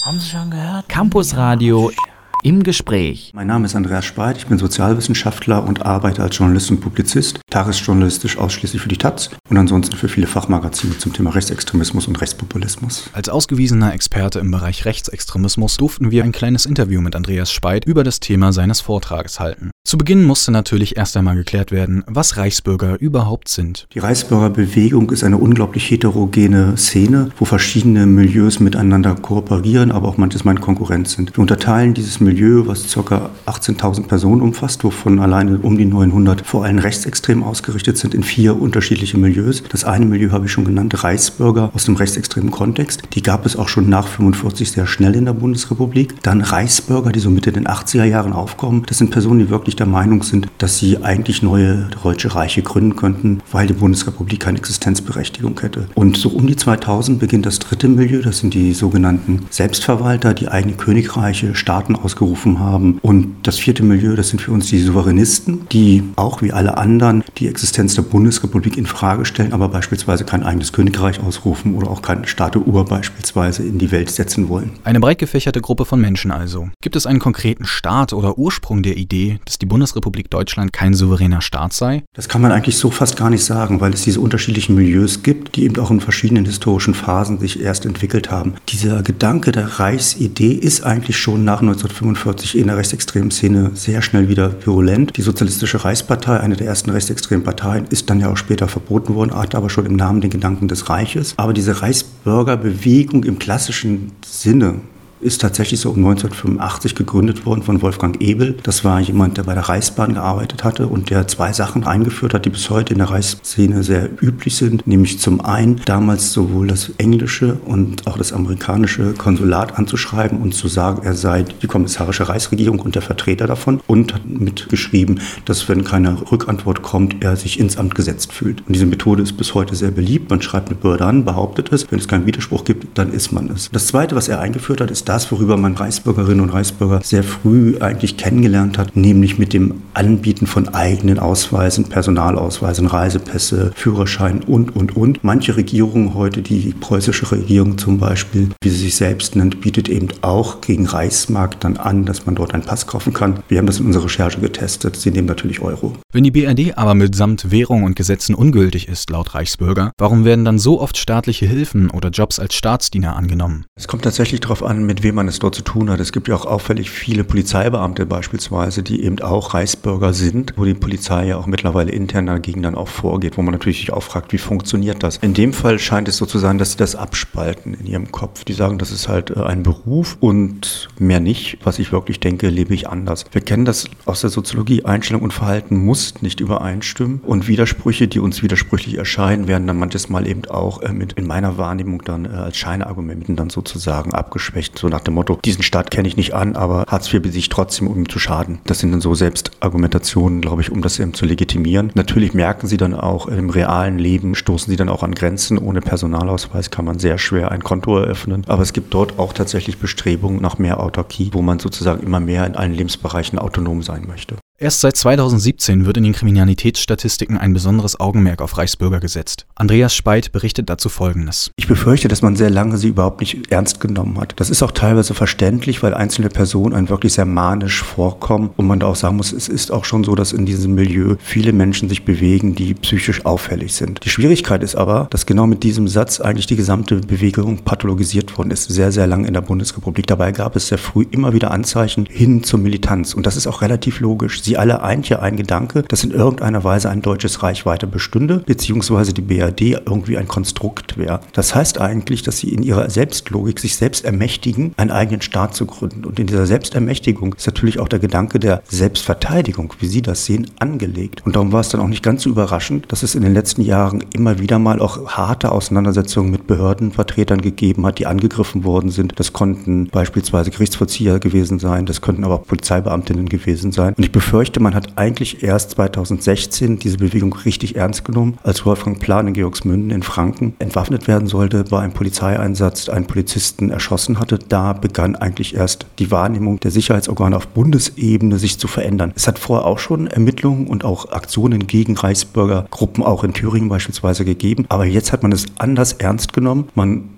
Haben Sie schon gehört? Campusradio im Gespräch. Mein Name ist Andreas Speit, ich bin Sozialwissenschaftler und arbeite als Journalist und Publizist, tagesjournalistisch ausschließlich für die taz und ansonsten für viele Fachmagazine zum Thema Rechtsextremismus und Rechtspopulismus. Als ausgewiesener Experte im Bereich Rechtsextremismus durften wir ein kleines Interview mit Andreas Speit über das Thema seines Vortrages halten. Zu Beginn musste natürlich erst einmal geklärt werden, was Reichsbürger überhaupt sind. Die Reichsbürgerbewegung ist eine unglaublich heterogene Szene, wo verschiedene Milieus miteinander kooperieren, aber auch manches Mal in Konkurrenz sind. Wir unterteilen dieses Milieu, was ca. 18.000 Personen umfasst, wovon alleine um die 900 vor allem rechtsextrem ausgerichtet sind, in 4 unterschiedliche Milieus. Das eine Milieu habe ich schon genannt, Reichsbürger aus dem rechtsextremen Kontext. Die gab es auch schon nach 1945 sehr schnell in der Bundesrepublik. Dann Reichsbürger, die so Mitte den 80er Jahren aufkommen. Das sind Personen, die wirklich der Meinung sind, dass sie eigentlich neue deutsche Reiche gründen könnten, weil die Bundesrepublik keine Existenzberechtigung hätte. Und so um die 2000 beginnt das dritte Milieu, das sind die sogenannten Selbstverwalter, die eigene Königreiche, Staaten ausgerufen haben. Und das vierte Milieu, das sind für uns die Souveränisten, die auch wie alle anderen die Existenz der Bundesrepublik in Frage stellen, aber beispielsweise kein eigenes Königreich ausrufen oder auch keinen Staat der Uhr beispielsweise in die Welt setzen wollen. Eine breit gefächerte Gruppe von Menschen also. Gibt es einen konkreten Start oder Ursprung der Idee, dass die Bundesrepublik Deutschland kein souveräner Staat sei? Das kann man eigentlich so fast gar nicht sagen, weil es diese unterschiedlichen Milieus gibt, die eben auch in verschiedenen historischen Phasen sich erst entwickelt haben. Dieser Gedanke der Reichsidee ist eigentlich schon nach 1945 in der rechtsextremen Szene sehr schnell wieder virulent. Die Sozialistische Reichspartei, eine der ersten rechtsextremen Parteien, ist dann ja auch später verboten worden, hat aber schon im Namen den Gedanken des Reiches. Aber diese Reichsbürgerbewegung im klassischen Sinne ist tatsächlich so um 1985 gegründet worden von Wolfgang Ebel. Das war jemand, der bei der Reichsbahn gearbeitet hatte und der 2 Sachen eingeführt hat, die bis heute in der Reichsszene sehr üblich sind. Nämlich zum einen damals sowohl das englische und auch das amerikanische Konsulat anzuschreiben und zu sagen, er sei die kommissarische Reichsregierung und der Vertreter davon, und hat mitgeschrieben, dass wenn keine Rückantwort kommt, er sich ins Amt gesetzt fühlt. Und diese Methode ist bis heute sehr beliebt. Man schreibt eine Behörde an, behauptet es. Wenn es keinen Widerspruch gibt, dann ist man es. Das Zweite, was er eingeführt hat, ist das, worüber man Reichsbürgerinnen und Reichsbürger sehr früh eigentlich kennengelernt hat, nämlich mit dem Anbieten von eigenen Ausweisen, Personalausweisen, Reisepässe, Führerschein und. Manche Regierungen heute, die preußische Regierung zum Beispiel, wie sie sich selbst nennt, bietet eben auch gegen Reichsmark dann an, dass man dort einen Pass kaufen kann. Wir haben das in unserer Recherche getestet. Sie nehmen natürlich Euro. Wenn die BRD aber mitsamt Währung und Gesetzen ungültig ist, laut Reichsbürger, warum werden dann so oft staatliche Hilfen oder Jobs als Staatsdiener angenommen? Es kommt tatsächlich darauf an, mit wem man es dort zu tun hat. Es gibt ja auch auffällig viele Polizeibeamte beispielsweise, die eben auch Reichsbürger sind, wo die Polizei ja auch mittlerweile intern dagegen dann auch vorgeht, wo man natürlich sich auch fragt, wie funktioniert das? In dem Fall scheint es so zu sein, dass sie das abspalten in ihrem Kopf. Die sagen, das ist halt ein Beruf und mehr nicht. Was ich wirklich denke, lebe ich anders. Wir kennen das aus der Soziologie. Einstellung und Verhalten muss nicht übereinstimmen und Widersprüche, die uns widersprüchlich erscheinen, werden dann manches Mal eben auch mit in meiner Wahrnehmung dann als Scheinargumenten dann sozusagen abgeschwächt. So nach dem Motto, diesen Staat kenne ich nicht an, aber Hartz IV besiegt trotzdem, um ihm zu schaden. Das sind dann so Selbstargumentationen, glaube ich, um das eben zu legitimieren. Natürlich merken sie dann auch, im realen Leben stoßen sie dann auch an Grenzen. Ohne Personalausweis kann man sehr schwer ein Konto eröffnen. Aber es gibt dort auch tatsächlich Bestrebungen nach mehr Autarkie, wo man sozusagen immer mehr in allen Lebensbereichen autonom sein möchte. Erst seit 2017 wird in den Kriminalitätsstatistiken ein besonderes Augenmerk auf Reichsbürger gesetzt. Andreas Speit berichtet dazu Folgendes. Ich befürchte, dass man sehr lange sie überhaupt nicht ernst genommen hat. Das ist auch teilweise verständlich, weil einzelne Personen einem wirklich sehr manisch vorkommen und man da auch sagen muss, es ist auch schon so, dass in diesem Milieu viele Menschen sich bewegen, die psychisch auffällig sind. Die Schwierigkeit ist aber, dass genau mit diesem Satz eigentlich die gesamte Bewegung pathologisiert worden ist, sehr, sehr lange in der Bundesrepublik. Dabei gab es sehr früh immer wieder Anzeichen hin zur Militanz und das ist auch relativ logisch. Sie alle eint ja ein Gedanke, dass in irgendeiner Weise ein deutsches Reich weiter bestünde, beziehungsweise die BRD irgendwie ein Konstrukt wäre. Das heißt eigentlich, dass sie in ihrer Selbstlogik sich selbst ermächtigen, einen eigenen Staat zu gründen. Und in dieser Selbstermächtigung ist natürlich auch der Gedanke der Selbstverteidigung, wie Sie das sehen, angelegt. Und darum war es dann auch nicht ganz so überraschend, dass es in den letzten Jahren immer wieder mal auch harte Auseinandersetzungen mit Behördenvertretern gegeben hat, die angegriffen worden sind. Das konnten beispielsweise Gerichtsvollzieher gewesen sein, das könnten aber auch Polizeibeamtinnen gewesen sein. Und ich befürchte, man hat eigentlich erst 2016 diese Bewegung richtig ernst genommen, als Wolfgang Plan in Georgsmünden in Franken entwaffnet werden sollte, bei einem Polizeieinsatz einen Polizisten erschossen hatte. Da begann eigentlich erst die Wahrnehmung der Sicherheitsorgane auf Bundesebene sich zu verändern. Es hat vorher auch schon Ermittlungen und auch Aktionen gegen Reichsbürgergruppen, auch in Thüringen beispielsweise, gegeben. Aber jetzt hat man es anders ernst genommen. Man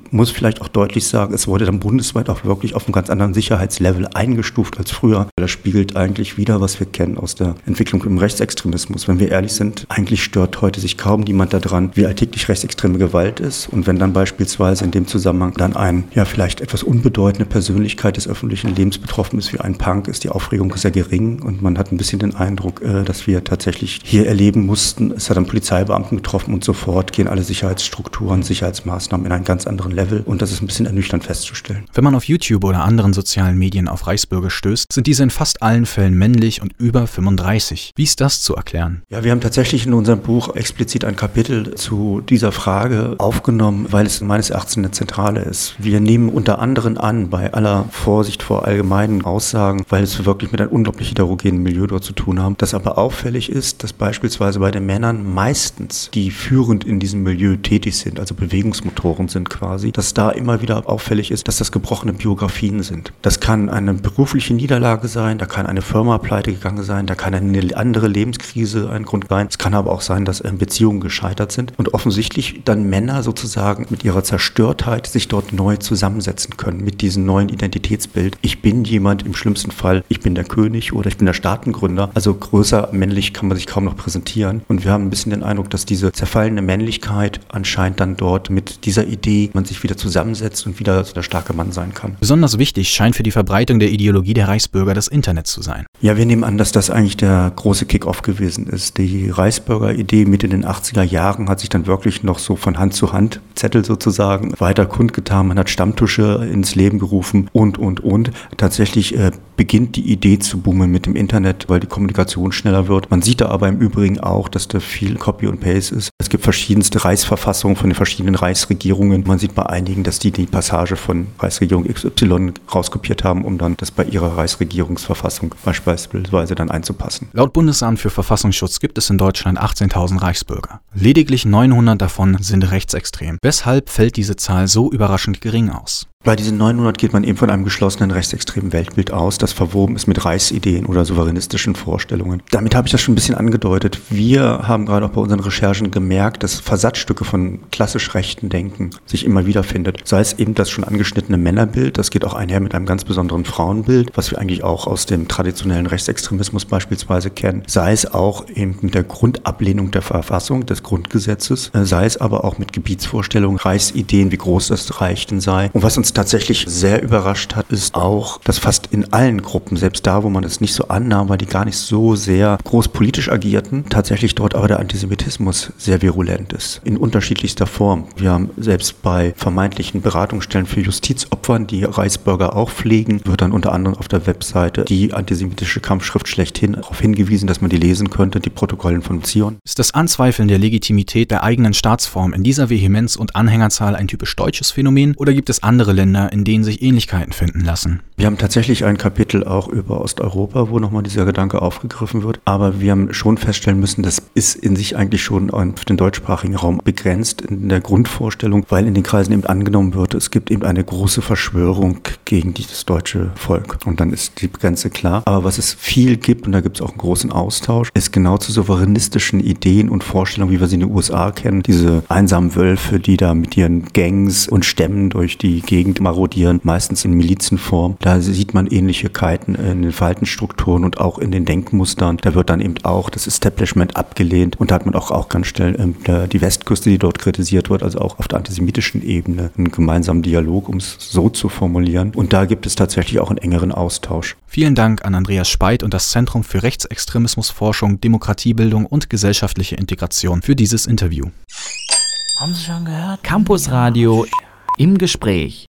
muss vielleicht auch deutlich sagen, es wurde dann bundesweit auch wirklich auf einem ganz anderen Sicherheitslevel eingestuft als früher. Das spiegelt eigentlich wider, was wir kennen aus der Entwicklung im Rechtsextremismus. Wenn wir ehrlich sind, eigentlich stört heute sich kaum niemand daran, wie alltäglich rechtsextreme Gewalt ist. Und wenn dann beispielsweise in dem Zusammenhang dann vielleicht etwas unbedeutende Persönlichkeit des öffentlichen Lebens betroffen ist, wie ein Punk, ist die Aufregung sehr gering. Und man hat ein bisschen den Eindruck, dass wir tatsächlich hier erleben mussten, es hat einen Polizeibeamten getroffen und sofort gehen alle Sicherheitsstrukturen, Sicherheitsmaßnahmen in einen ganz anderen Level. Und das ist ein bisschen ernüchternd festzustellen. Wenn man auf YouTube oder anderen sozialen Medien auf Reichsbürger stößt, sind diese in fast allen Fällen männlich und über 35. Wie ist das zu erklären? Ja, wir haben tatsächlich in unserem Buch explizit ein Kapitel zu dieser Frage aufgenommen, weil es meines Erachtens eine zentrale ist. Wir nehmen unter anderem an, bei aller Vorsicht vor allgemeinen Aussagen, weil es wirklich mit einem unglaublich heterogenen Milieu dort zu tun haben, dass aber auffällig ist, dass beispielsweise bei den Männern meistens, die führend in diesem Milieu tätig sind, also Bewegungsmotoren sind quasi, dass da immer wieder auffällig ist, dass das gebrochene Biografien sind. Das kann eine berufliche Niederlage sein, da kann eine Firma pleite gegangen sein, da kann eine andere Lebenskrise ein Grund sein. Es kann aber auch sein, dass Beziehungen gescheitert sind und offensichtlich dann Männer sozusagen mit ihrer Zerstörtheit sich dort neu zusammensetzen können mit diesem neuen Identitätsbild. Ich bin jemand, im schlimmsten Fall, ich bin der König oder ich bin der Staatengründer. Also größer männlich kann man sich kaum noch präsentieren. Und wir haben ein bisschen den Eindruck, dass diese zerfallene Männlichkeit anscheinend dann dort mit dieser Idee, man sich wieder zusammensetzt und wieder der starke Mann sein kann. Besonders wichtig scheint für die Verbreitung der Ideologie der Reichsbürger das Internet zu sein. Ja, wir nehmen an, dass das eigentlich der große Kick-off gewesen ist. Die Reichsbürger-Idee Mitte in den 80er Jahren hat sich dann wirklich noch so von Hand zu Hand, Zettel sozusagen, weiter kundgetan. Man hat Stammtische ins Leben gerufen und. Tatsächlich beginnt die Idee zu boomen mit dem Internet, weil die Kommunikation schneller wird. Man sieht da aber im Übrigen auch, dass da viel Copy und Paste ist. Es gibt verschiedenste Reichsverfassungen von den verschiedenen Reichsregierungen. Man sieht bei einigen, dass die Passage von Reichsregierung XY rauskopiert haben, um dann das bei ihrer Reichsregierungsverfassung beispielsweise dann einzupassen. Laut Bundesamt für Verfassungsschutz gibt es in Deutschland 18.000 Reichsbürger. Lediglich 900 davon sind rechtsextrem. Weshalb fällt diese Zahl so überraschend gering aus? Bei diesen 900 geht man eben von einem geschlossenen rechtsextremen Weltbild aus, das verwoben ist mit Reichsideen oder souveränistischen Vorstellungen. Damit habe ich das schon ein bisschen angedeutet. Wir haben gerade auch bei unseren Recherchen gemerkt, dass Versatzstücke von klassisch rechten Denken sich immer wieder findet. Sei es eben das schon angeschnittene Männerbild, das geht auch einher mit einem ganz besonderen Frauenbild, was wir eigentlich auch aus dem traditionellen Rechtsextremismus beispielsweise kennen. Sei es auch eben mit der Grundablehnung der Verfassung, des Grundgesetzes, sei es aber auch mit Gebietsvorstellungen, Reichsideen, wie groß das Reich denn sei. Und was uns tatsächlich sehr überrascht hat, ist auch, dass fast in allen Gruppen, selbst da, wo man es nicht so annahm, weil die gar nicht so sehr groß politisch agierten, tatsächlich dort aber der Antisemitismus sehr virulent ist. In unterschiedlichster Form. Wir haben selbst bei vermeintlichen Beratungsstellen für Justizopfern, die Reichsbürger auch pflegen, wird dann unter anderem auf der Webseite die antisemitische Kampfschrift schlechthin darauf hingewiesen, dass man die lesen könnte, die Protokollen von Zion. Ist das Anzweifeln der Legitimität der eigenen Staatsform in dieser Vehemenz und Anhängerzahl ein typisch deutsches Phänomen oder gibt es andere Länder, in denen sich Ähnlichkeiten finden lassen? Wir haben tatsächlich ein Kapitel auch über Osteuropa, wo nochmal dieser Gedanke aufgegriffen wird. Aber wir haben schon feststellen müssen, das ist in sich eigentlich schon auf den deutschsprachigen Raum begrenzt in der Grundvorstellung, weil in den Kreisen eben angenommen wird, es gibt eben eine große Verschwörung gegen das deutsche Volk. Und dann ist die Grenze klar. Aber was es viel gibt, und da gibt es auch einen großen Austausch, ist genau zu souveränistischen Ideen und Vorstellungen, wie wir sie in den USA kennen. Diese einsamen Wölfe, die da mit ihren Gangs und Stämmen durch die Gegend marodieren, meistens in Milizenform. Da sieht man Ähnlichkeiten in den Verhaltensstrukturen und auch in den Denkmustern. Da wird dann eben auch das Establishment abgelehnt und da hat man auch ganz schnell die Westküste, die dort kritisiert wird, also auch auf der antisemitischen Ebene einen gemeinsamen Dialog, um es so zu formulieren. Und da gibt es tatsächlich auch einen engeren Austausch. Vielen Dank an Andreas Speit und das Zentrum für Rechtsextremismusforschung, Demokratiebildung und gesellschaftliche Integration für dieses Interview. Haben Sie schon gehört? Campus Radio im Gespräch.